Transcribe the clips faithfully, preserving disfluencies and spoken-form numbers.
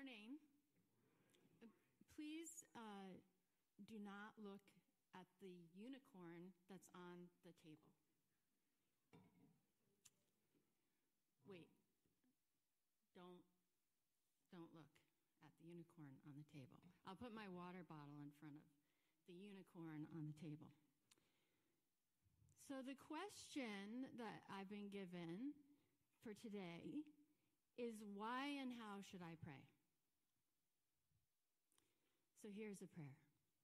morning, please uh, do not look at the unicorn that's on the table. Wait, don't, don't look at the unicorn on the table. I'll put my water bottle in front of the unicorn on the table. So the question that I've been given for today is, why and how should I pray? So here's a prayer.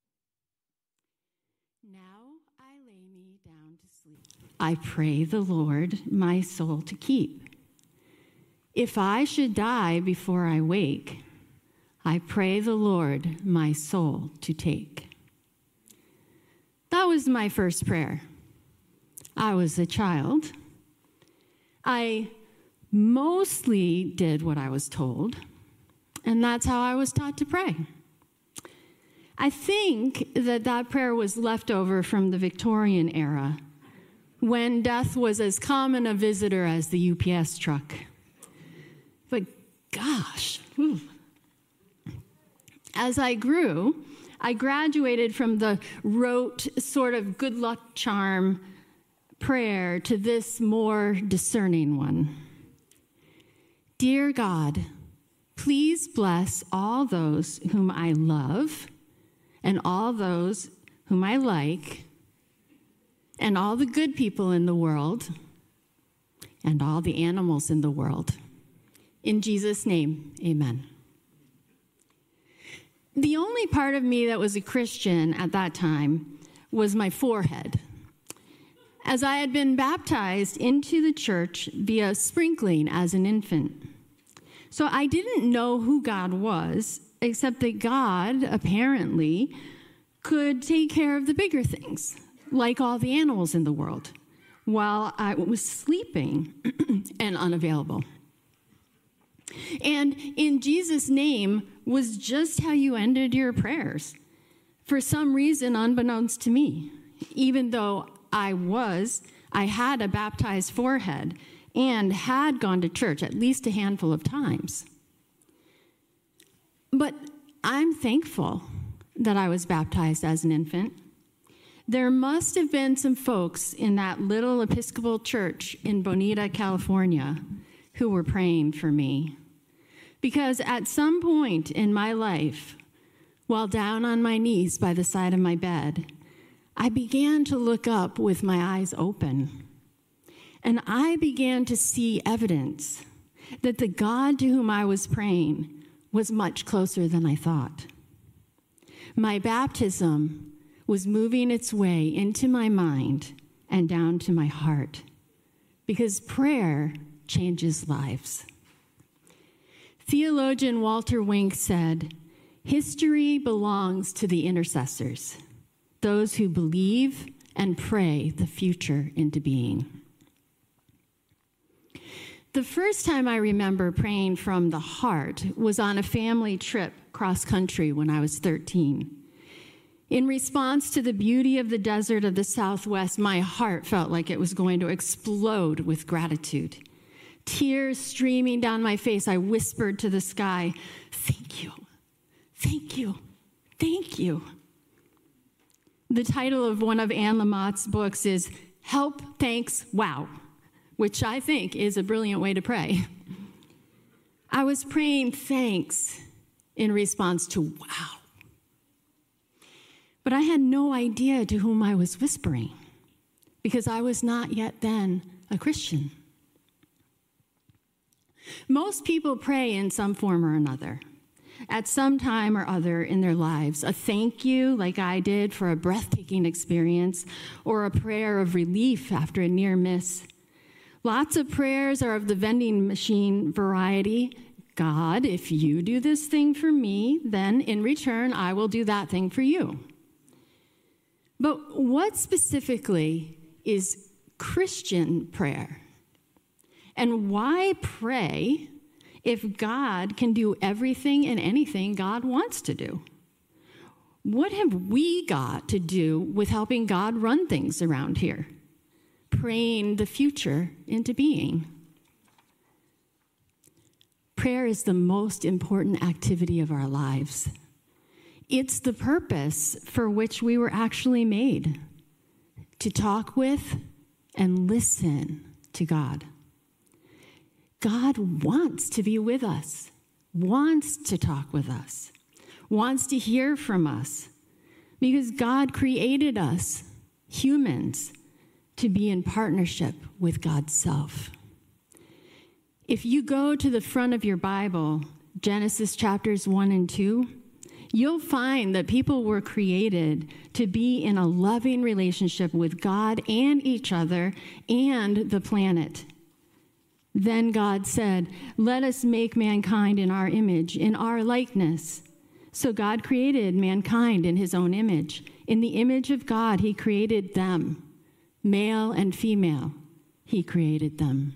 Now I lay me down to sleep. I pray the Lord my soul to keep. If I should die before I wake, I pray the Lord my soul to take. That was my first prayer. I was a child. I mostly did what I was told, and that's how I was taught to pray. I think that that prayer was left over from the Victorian era, when death was as common a visitor as the U P S truck. But gosh, whew. As I grew, I graduated from the rote sort of good luck charm prayer to this more discerning one. Dear God, please bless all those whom I love and all those whom I like and all the good people in the world and all the animals in the world. In Jesus' name, amen. The only part of me that was a Christian at that time was my forehead, as I had been baptized into the church via sprinkling as an infant. So I didn't know who God was, except that God, apparently, could take care of the bigger things, like all the animals in the world, while I was sleeping and unavailable. And in Jesus' name was just how you ended your prayers, for some reason unbeknownst to me, even though I was, I had a baptized forehead and had gone to church at least a handful of times. But I'm thankful that I was baptized as an infant. There must have been some folks in that little Episcopal church in Bonita, California, who were praying for me. Because at some point in my life, while down on my knees by the side of my bed, I began to look up with my eyes open. And I began to see evidence that the God to whom I was praying was much closer than I thought. My baptism was moving its way into my mind and down to my heart, because prayer changes lives. Theologian Walter Wink said, "History belongs to the intercessors, those who believe and pray the future into being." The first time I remember praying from the heart was on a family trip cross-country when I was thirteen. In response to the beauty of the desert of the Southwest, my heart felt like it was going to explode with gratitude. Tears streaming down my face, I whispered to the sky, "Thank you, thank you, thank you." The title of one of Anne Lamott's books is Help, Thanks, Wow, which I think is a brilliant way to pray. I was praying thanks in response to wow. But I had no idea to whom I was whispering, because I was not yet then a Christian. Most people pray in some form or another, at some time or other in their lives. A thank you, like I did, for a breathtaking experience, or a prayer of relief after a near miss. Lots of prayers are of the vending machine variety. God, if you do this thing for me, then in return, I will do that thing for you. But what specifically is Christian prayer? And why pray if God can do everything and anything God wants to do? What have we got to do with helping God run things around here? Praying the future into being. Prayer is the most important activity of our lives. It's the purpose for which we were actually made, to talk with and listen to God. God wants to be with us, wants to talk with us, wants to hear from us, because God created us, humans, to be in partnership with God's self. If you go to the front of your Bible, Genesis chapters one and two, you'll find that people were created to be in a loving relationship with God and each other and the planet. Then God said, "Let us make mankind in our image, in our likeness." So God created mankind in his own image. In the image of God, he created them. Male and female, he created them.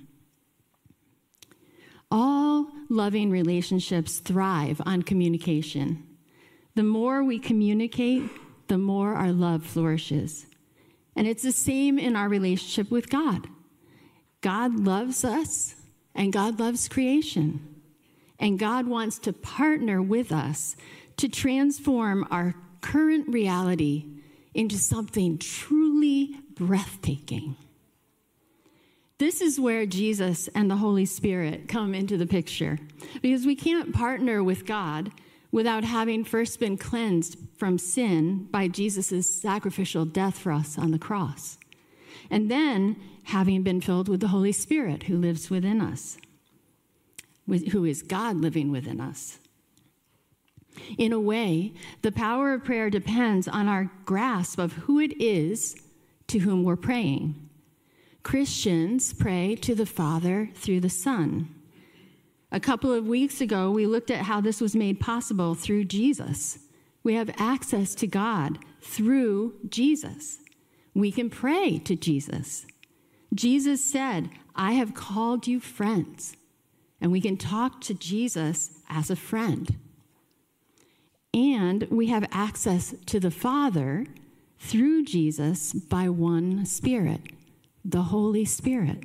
All loving relationships thrive on communication. The more we communicate, the more our love flourishes. And it's the same in our relationship with God. God loves us, and God loves creation. And God wants to partner with us to transform our current reality into something truly breathtaking. This is where Jesus and the Holy Spirit come into the picture, because we can't partner with God without having first been cleansed from sin by Jesus' sacrificial death for us on the cross, and then having been filled with the Holy Spirit who lives within us, who is God living within us. In a way, the power of prayer depends on our grasp of who it is to whom we're praying. Christians pray to the Father through the Son. A couple of weeks ago, we looked at how this was made possible through Jesus. We have access to God through Jesus. We can pray to Jesus. Jesus said, "I have called you friends." And we can talk to Jesus as a friend. And we have access to the Father through Jesus by one Spirit, the Holy Spirit.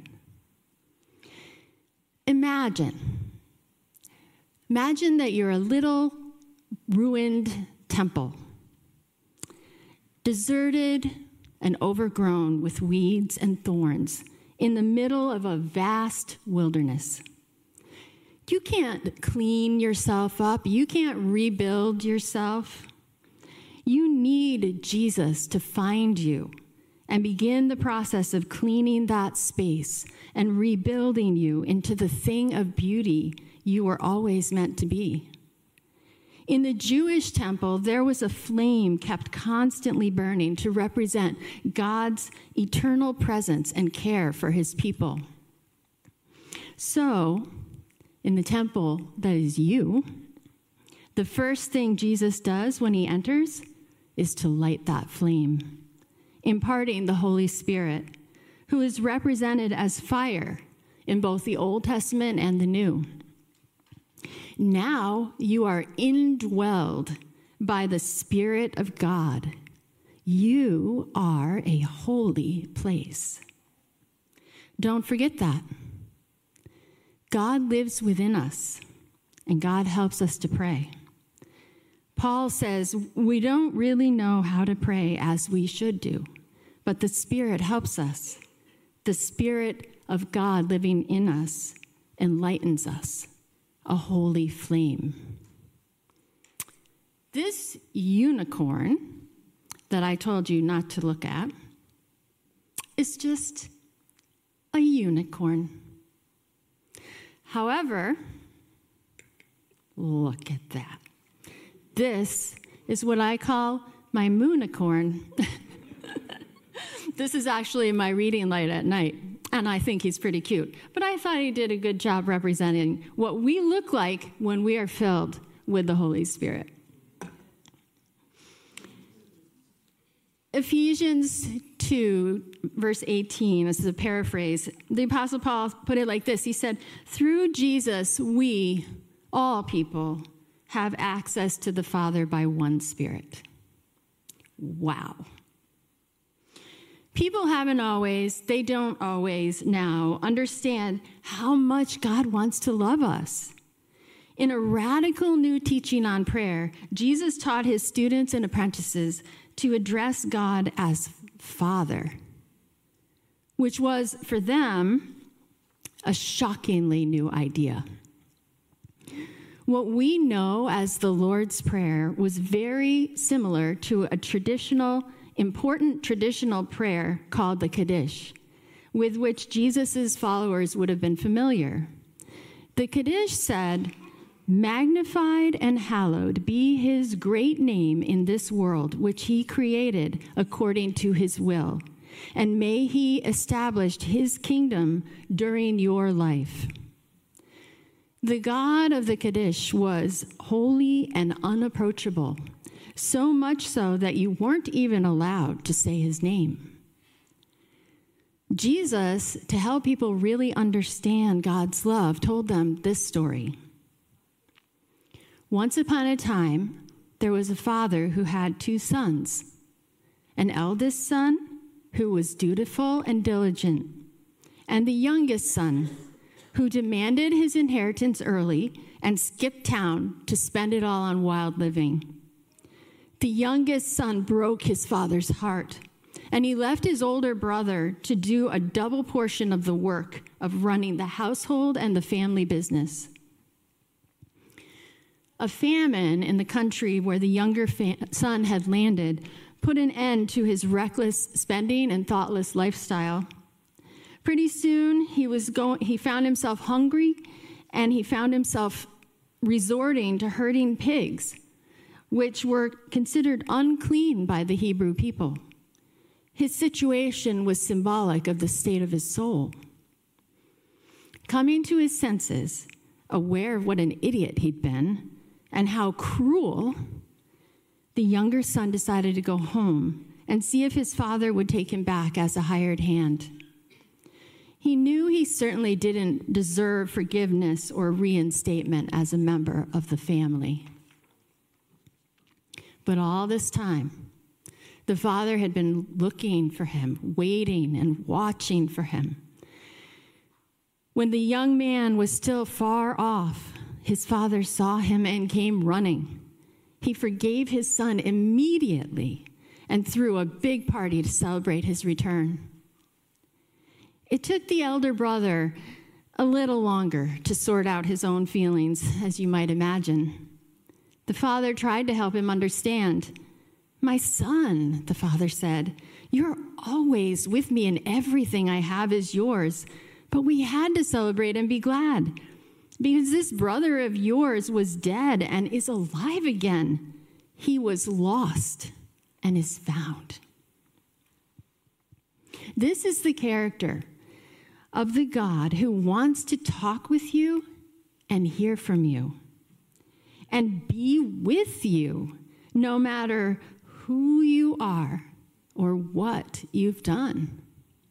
Imagine, imagine that you're a little ruined temple, deserted and overgrown with weeds and thorns in the middle of a vast wilderness. You can't clean yourself up. You can't rebuild yourself. You need Jesus to find you and begin the process of cleaning that space and rebuilding you into the thing of beauty you were always meant to be. In the Jewish temple, there was a flame kept constantly burning to represent God's eternal presence and care for his people. So, in the temple that is you, the first thing Jesus does when he enters is to light that flame, imparting the Holy Spirit, who is represented as fire in both the Old Testament and the New. Now you are indwelled by the Spirit of God. You are a holy place. Don't forget that. God lives within us, and God helps us to pray. Paul says we don't really know how to pray as we should do, but the Spirit helps us. The Spirit of God living in us enlightens us, a holy flame. This unicorn that I told you not to look at is just a unicorn. However, look at that. This is what I call my moonicorn. This is actually my reading light at night, and I think he's pretty cute. But I thought he did a good job representing what we look like when we are filled with the Holy Spirit. Ephesians two, verse eighteen, this is a paraphrase. The Apostle Paul put it like this. He said, "Through Jesus, we, all people, have access to the Father by one Spirit." Wow. People haven't always, they don't always now understand how much God wants to love us. In a radical new teaching on prayer, Jesus taught his students and apprentices to address God as Father, which was, for them, a shockingly new idea. What we know as the Lord's Prayer was very similar to a traditional, important traditional prayer called the Kaddish, with which Jesus' followers would have been familiar. The Kaddish said, "Magnified and hallowed be his great name in this world, which he created according to his will. And may he establish his kingdom during your life." The God of the Kaddish was holy and unapproachable, so much so that you weren't even allowed to say his name. Jesus, to help people really understand God's love, told them this story. Once upon a time, there was a father who had two sons, an eldest son who was dutiful and diligent, and the youngest son who demanded his inheritance early and skipped town to spend it all on wild living. The youngest son broke his father's heart, and he left his older brother to do a double portion of the work of running the household and the family business. A famine in the country where the younger fa- son had landed put an end to his reckless spending and thoughtless lifestyle. Pretty soon, he was going. He found himself hungry, and he found himself resorting to herding pigs, which were considered unclean by the Hebrew people. His situation was symbolic of the state of his soul. Coming to his senses, aware of what an idiot he'd been and how cruel, the younger son decided to go home and see if his father would take him back as a hired hand. He knew he certainly didn't deserve forgiveness or reinstatement as a member of the family. But all this time, the father had been looking for him, waiting and watching for him. When the young man was still far off, his father saw him and came running. He forgave his son immediately and threw a big party to celebrate his return. It took the elder brother a little longer to sort out his own feelings, as you might imagine. The father tried to help him understand. "My son," the father said, "you're always with me and everything I have is yours. But we had to celebrate and be glad because this brother of yours was dead and is alive again. He was lost and is found." This is the character of the God who wants to talk with you and hear from you and be with you no matter who you are or what you've done.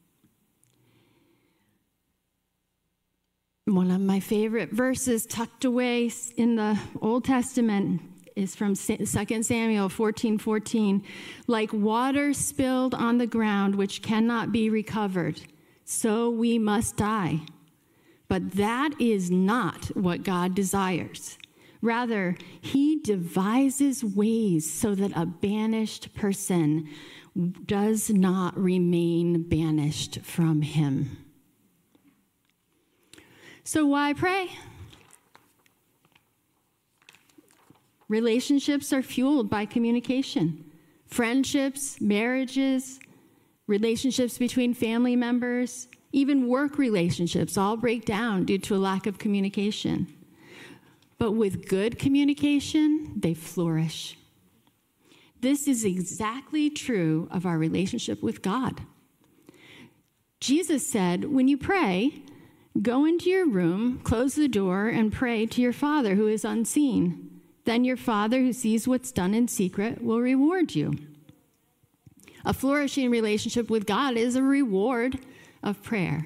One of my favorite verses tucked away in the Old Testament is from Second Samuel fourteen fourteen. "Like water spilled on the ground which cannot be recovered, so we must die. But that is not what God desires. Rather, he devises ways so that a banished person does not remain banished from him." So why pray? Relationships are fueled by communication. Friendships, marriages, relationships between family members, even work relationships all break down due to a lack of communication. But with good communication, they flourish. This is exactly true of our relationship with God. Jesus said, when you pray, go into your room, close the door, and pray to your Father who is unseen. Then your Father who sees what's done in secret will reward you. A flourishing relationship with God is a reward of prayer.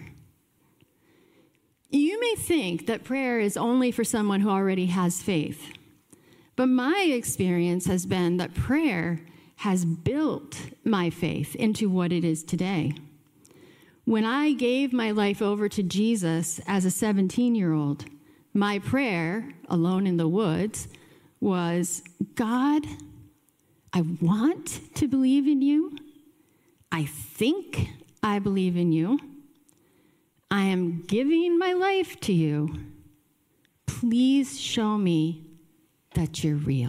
You may think that prayer is only for someone who already has faith, but my experience has been that prayer has built my faith into what it is today. When I gave my life over to Jesus as a seventeen-year-old, My prayer, alone in the woods, was, God, I want to believe in you. I think I believe in you. I am giving my life to you. Please show me that you're real.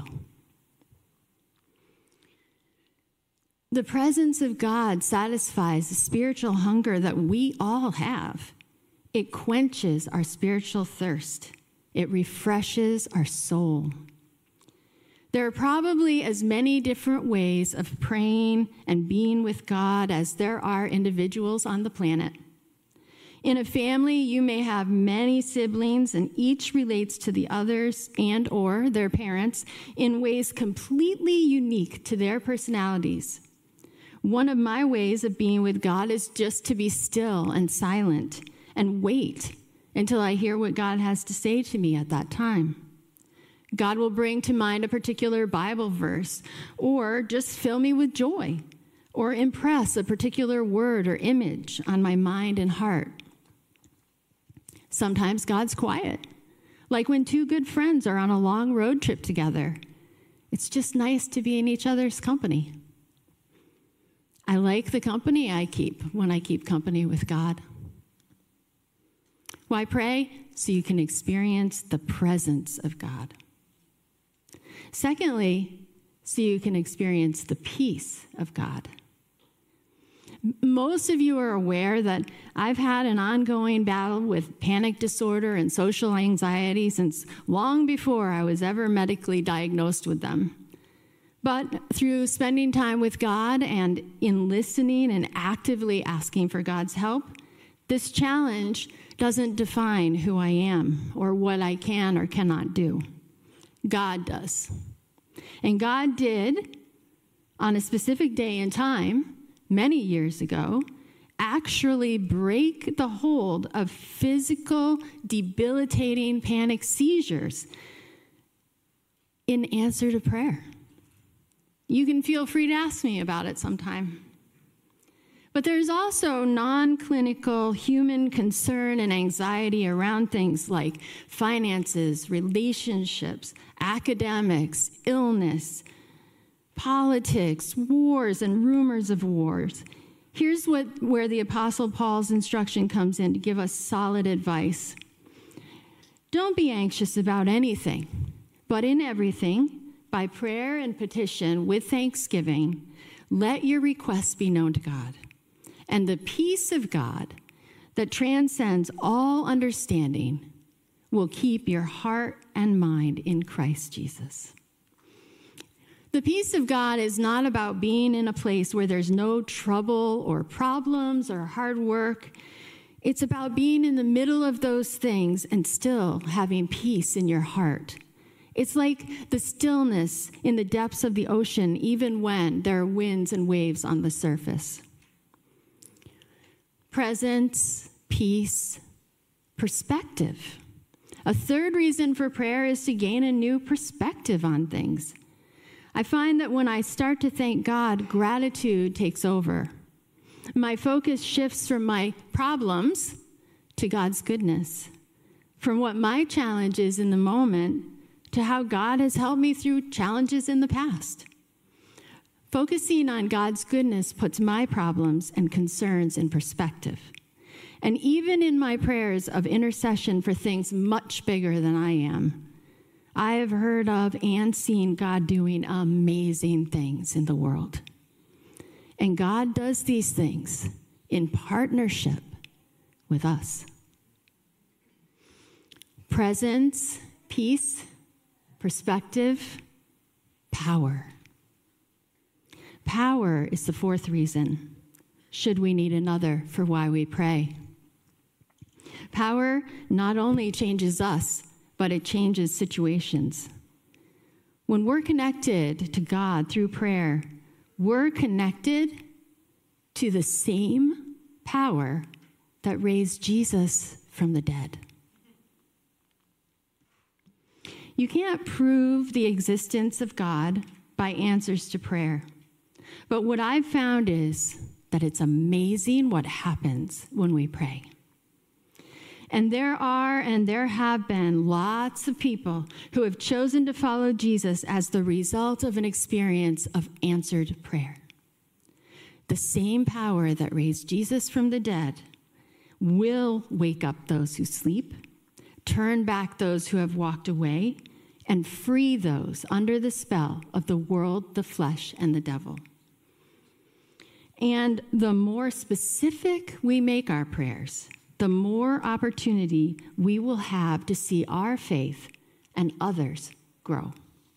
The presence of God satisfies the spiritual hunger that we all have. It quenches our spiritual thirst. It refreshes our soul. There are probably as many different ways of praying and being with God as there are individuals on the planet. In a family, you may have many siblings, and each relates to the others and or their parents in ways completely unique to their personalities. One of my ways of being with God is just to be still and silent and wait until I hear what God has to say to me at that time. God will bring to mind a particular Bible verse, or just fill me with joy, or impress a particular word or image on my mind and heart. Sometimes God's quiet, like when two good friends are on a long road trip together. It's just nice to be in each other's company. I like the company I keep when I keep company with God. Why pray? So you can experience the presence of God. Secondly, so you can experience the peace of God. Most of you are aware that I've had an ongoing battle with panic disorder and social anxiety since long before I was ever medically diagnosed with them. But through spending time with God and in listening and actively asking for God's help, this challenge doesn't define who I am or what I can or cannot do. God does. And God did, on a specific day and time, many years ago, actually break the hold of physical, debilitating panic seizures in answer to prayer. You can feel free to ask me about it sometime. But there's also non-clinical human concern and anxiety around things like finances, relationships, academics, illness, politics, wars, and rumors of wars. Here's what, where the Apostle Paul's instruction comes in to give us solid advice. Don't be anxious about anything, but in everything, by prayer and petition with thanksgiving, let your requests be known to God. And the peace of God that transcends all understanding will keep your heart and mind in Christ Jesus. The peace of God is not about being in a place where there's no trouble or problems or hard work. It's about being in the middle of those things and still having peace in your heart. It's like the stillness in the depths of the ocean, even when there are winds and waves on the surface. Presence, peace, perspective. A third reason for prayer is to gain a new perspective on things. I find that when I start to thank God, gratitude takes over. My focus shifts from my problems to God's goodness, from what my challenge is in the moment to how God has helped me through challenges in the past. Focusing on God's goodness puts my problems and concerns in perspective. And even in my prayers of intercession for things much bigger than I am, I have heard of and seen God doing amazing things in the world. And God does these things in partnership with us. Presence, peace, perspective, power. Power is the fourth reason, should we need another, for why we pray. Power not only changes us, but it changes situations. When we're connected to God through prayer, we're connected to the same power that raised Jesus from the dead. You can't prove the existence of God by answers to prayer. But what I've found is that it's amazing what happens when we pray. And there are and there have been lots of people who have chosen to follow Jesus as the result of an experience of answered prayer. The same power that raised Jesus from the dead will wake up those who sleep, turn back those who have walked away, and free those under the spell of the world, the flesh, and the devil. And the more specific we make our prayers, the more opportunity we will have to see our faith and others grow.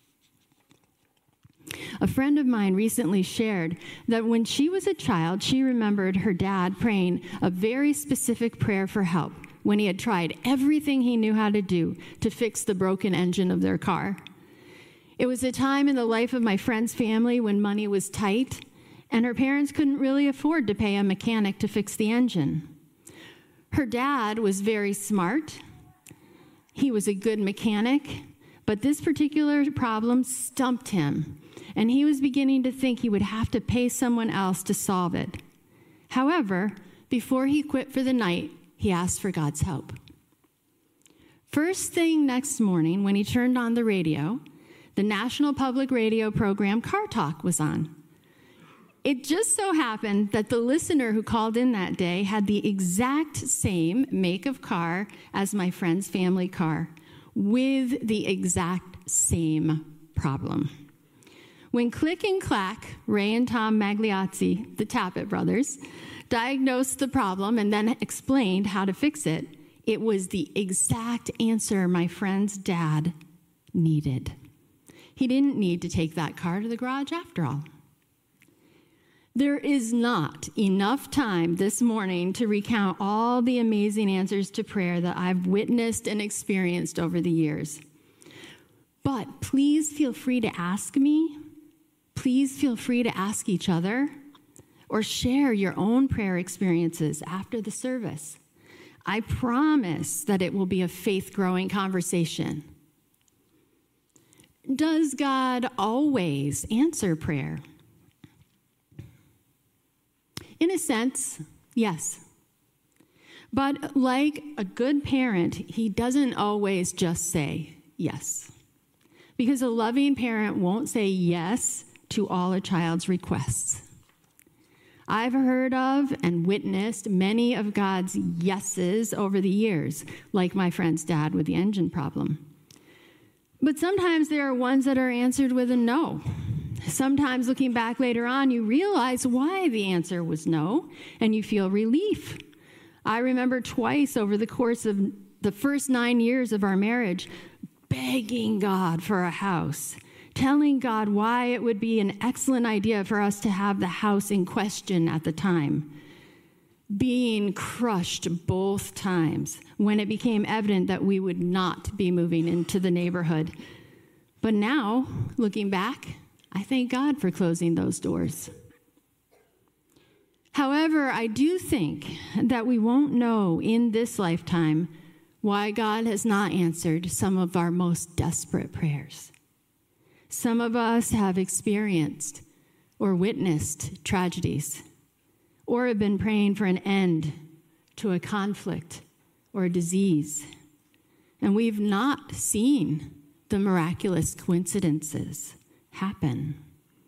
A friend of mine recently shared that when she was a child, she remembered her dad praying a very specific prayer for help when he had tried everything he knew how to do to fix the broken engine of their car. It was a time in the life of my friend's family when money was tight, and her parents couldn't really afford to pay a mechanic to fix the engine. Her dad was very smart. He was a good mechanic, but this particular problem stumped him, and he was beginning to think he would have to pay someone else to solve it. However, before he quit for the night, he asked for God's help. First thing next morning, when he turned on the radio, the National Public Radio program Car Talk was on. It just so happened that the listener who called in that day had the exact same make of car as my friend's family car, with the exact same problem. When Click and Clack, Ray and Tom Magliozzi, the Tappet brothers, diagnosed the problem and then explained how to fix it, it was the exact answer my friend's dad needed. He didn't need to take that car to the garage after all. There is not enough time this morning to recount all the amazing answers to prayer that I've witnessed and experienced over the years. But please feel free to ask me. Please feel free to ask each other or share your own prayer experiences after the service. I promise that it will be a faith-growing conversation. Does God always answer prayer? In a sense, yes. But like a good parent, he doesn't always just say yes. Because a loving parent won't say yes to all a child's requests. I've heard of and witnessed many of God's yeses over the years, like my friend's dad with the engine problem. But sometimes there are ones that are answered with a no. Sometimes looking back later on, you realize why the answer was no, and you feel relief. I remember twice over the course of the first nine years of our marriage, begging God for a house, telling God why it would be an excellent idea for us to have the house in question at the time, being crushed both times when it became evident that we would not be moving into the neighborhood. But now, looking back, I thank God for closing those doors. However, I do think that we won't know in this lifetime why God has not answered some of our most desperate prayers. Some of us have experienced or witnessed tragedies, or have been praying for an end to a conflict or a disease, and we've not seen the miraculous coincidences happen.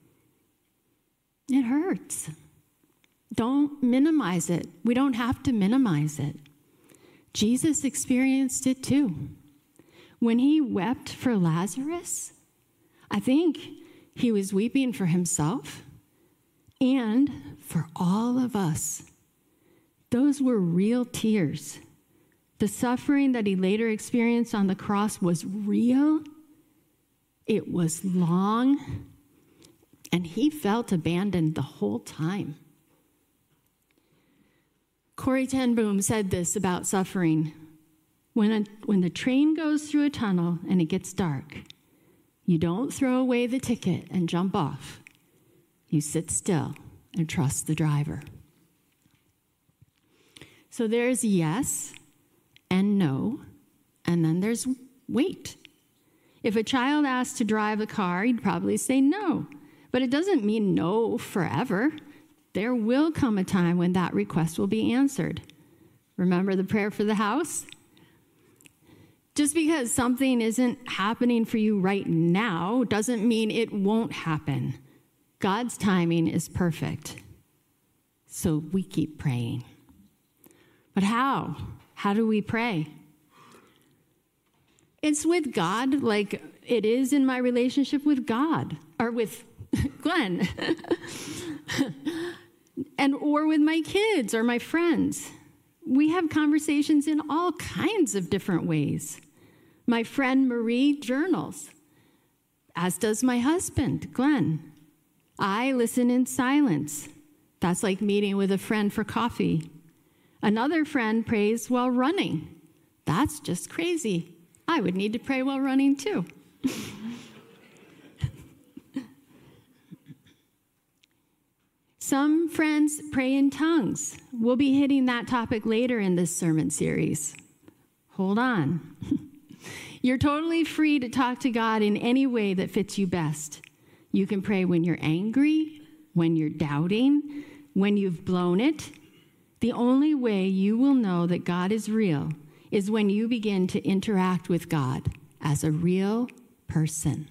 It hurts. Don't minimize it. We don't have to minimize it. Jesus experienced it too. When he wept for Lazarus, I think he was weeping for himself and for all of us. Those were real tears. The suffering that he later experienced on the cross was real. It was long, and he felt abandoned the whole time. Corrie ten Boom said this about suffering. When, a, when the train goes through a tunnel and it gets dark, you don't throw away the ticket and jump off. You sit still and trust the driver. So there's yes and no, and then there's wait. If a child asked to drive a car, he'd probably say no. But it doesn't mean no forever. There will come a time when that request will be answered. Remember the prayer for the house? Just because something isn't happening for you right now doesn't mean it won't happen. God's timing is perfect. So we keep praying. But how? How do we pray? It's with God, like it is in my relationship with God, or with Glenn, and or with my kids or my friends. We have conversations in all kinds of different ways. My friend Marie journals, as does my husband, Glenn. I listen in silence. That's like meeting with a friend for coffee. Another friend prays while running. That's just crazy. I would need to pray while running too. Some friends pray in tongues. We'll be hitting that topic later in this sermon series. Hold on. You're totally free to talk to God in any way that fits you best. You can pray when you're angry, when you're doubting, when you've blown it. The only way you will know that God is real is when you begin to interact with God as a real person.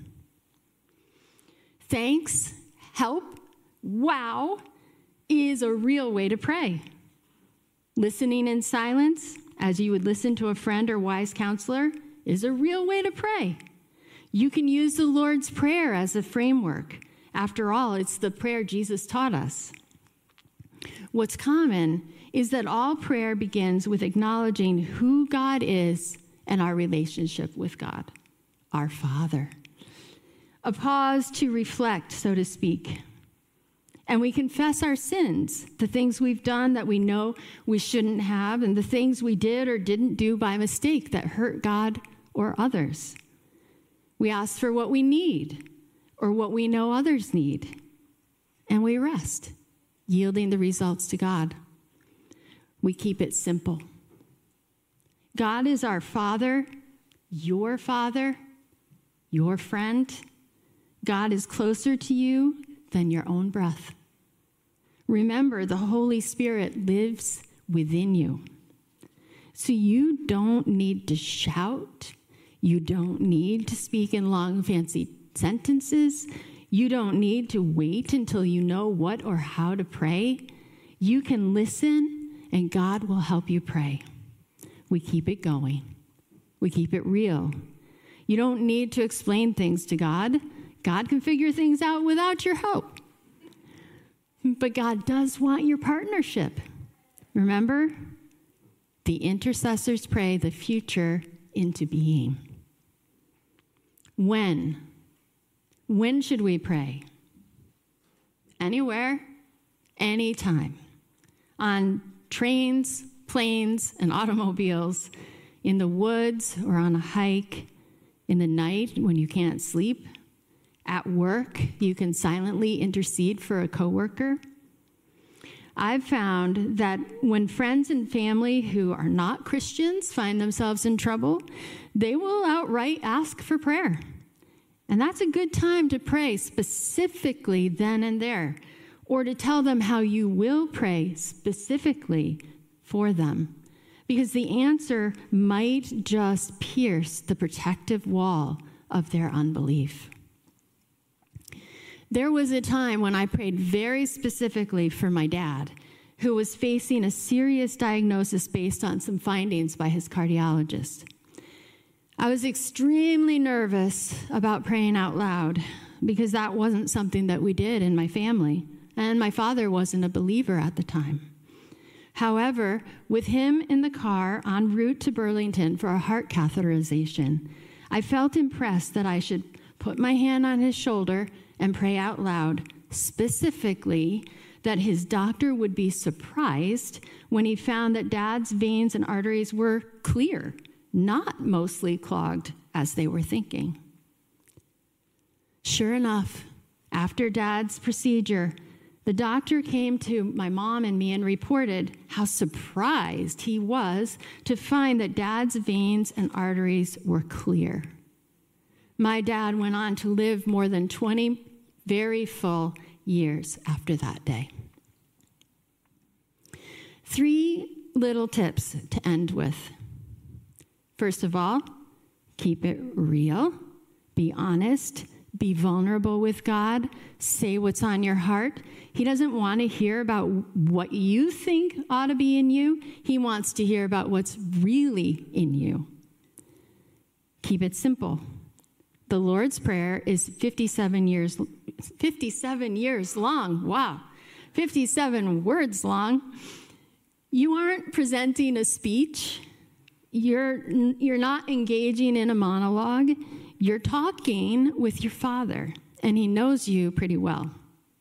Thanks, help, wow is a real way to pray. Listening in silence, as you would listen to a friend or wise counselor, is a real way to pray. You can use the Lord's Prayer as a framework. After all, it's the prayer Jesus taught us. What's common is that all prayer begins with acknowledging who God is and our relationship with God, our Father. A pause to reflect, so to speak. And we confess our sins, the things we've done that we know we shouldn't have, and the things we did or didn't do by mistake that hurt God or others. We ask for what we need or what we know others need, and we rest, yielding the results to God. We keep it simple. God is our Father, your Father, your friend. God is closer to you than your own breath. Remember, the Holy Spirit lives within you. So you don't need to shout. You don't need to speak in long, fancy sentences. You don't need to wait until you know what or how to pray. You can listen, and God will help you pray. We keep it going. We keep it real. You don't need to explain things to God. God can figure things out without your help. But God does want your partnership. Remember? The intercessors pray the future into being. When? When should we pray? Anywhere, anytime. On trains, planes, and automobiles, in the woods or on a hike, in the night when you can't sleep. At work, you can silently intercede for a coworker. I've found that when friends and family who are not Christians find themselves in trouble, they will outright ask for prayer. And that's a good time to pray specifically then and there, or to tell them how you will pray specifically for them, because the answer might just pierce the protective wall of their unbelief. There was a time when I prayed very specifically for my dad, who was facing a serious diagnosis based on some findings by his cardiologist. I was extremely nervous about praying out loud because that wasn't something that we did in my family, and my father wasn't a believer at the time. However, with him in the car en route to Burlington for a heart catheterization, I felt impressed that I should put my hand on his shoulder and pray out loud, specifically that his doctor would be surprised when he found that Dad's veins and arteries were clear, not mostly clogged as they were thinking. Sure enough, after Dad's procedure, the doctor came to my mom and me and reported how surprised he was to find that Dad's veins and arteries were clear. My dad went on to live more than twenty very full years after that day. Three little tips to end with. First of all, Keep it real. Be honest. Be vulnerable with God. Say what's on your heart. He doesn't want to hear about what you think ought to be in you. He wants to hear about what's really in you. Keep it simple. The Lord's Prayer is fifty-seven years, fifty-seven years long. Wow. fifty-seven words long. You aren't presenting a speech. You're, you're not engaging in a monologue. You're talking with your Father, and he knows you pretty well.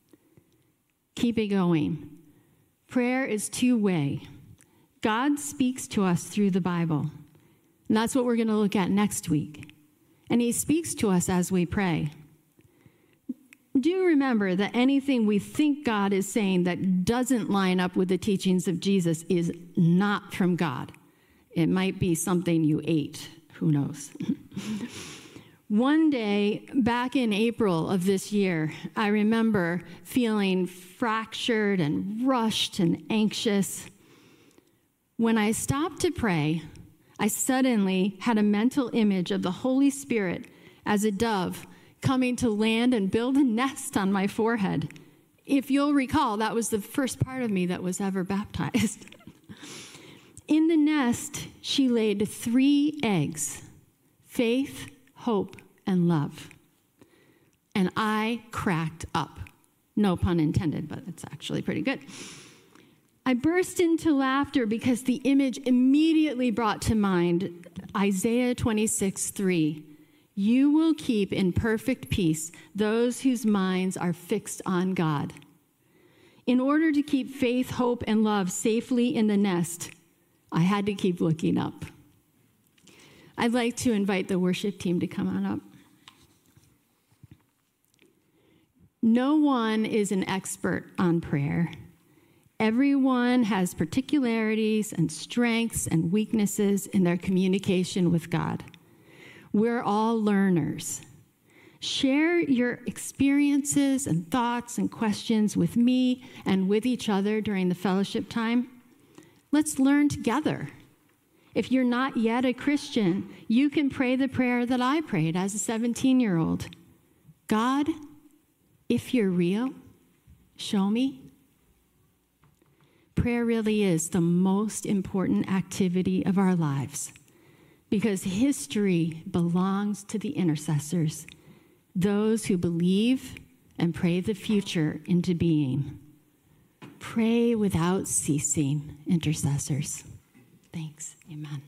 Keep it going. Prayer is two-way. God speaks to us through the Bible, and that's what we're going to look at next week. And he speaks to us as we pray. Do remember that anything we think God is saying that doesn't line up with the teachings of Jesus is not from God. It might be something you ate. Who knows? One day, back in April of this year, I remember feeling fractured and rushed and anxious. When I stopped to pray, I suddenly had a mental image of the Holy Spirit as a dove coming to land and build a nest on my forehead. If you'll recall, that was the first part of me that was ever baptized. In the nest, she laid three eggs: faith, hope, and love. And I cracked up. No pun intended, but it's actually pretty good. I burst into laughter because the image immediately brought to mind Isaiah twenty-six three. You will keep in perfect peace those whose minds are fixed on God. In order to keep faith, hope, and love safely in the nest, I had to keep looking up. I'd like to invite the worship team to come on up. No one is an expert on prayer. Everyone has particularities and strengths and weaknesses in their communication with God. We're all learners. Share your experiences and thoughts and questions with me and with each other during the fellowship time. Let's learn together. If you're not yet a Christian, you can pray the prayer that I prayed as a seventeen-year-old. God, if you're real, show me. Prayer really is the most important activity of our lives because history belongs to the intercessors, those who believe and pray the future into being. Pray without ceasing, intercessors. Thanks. Amen.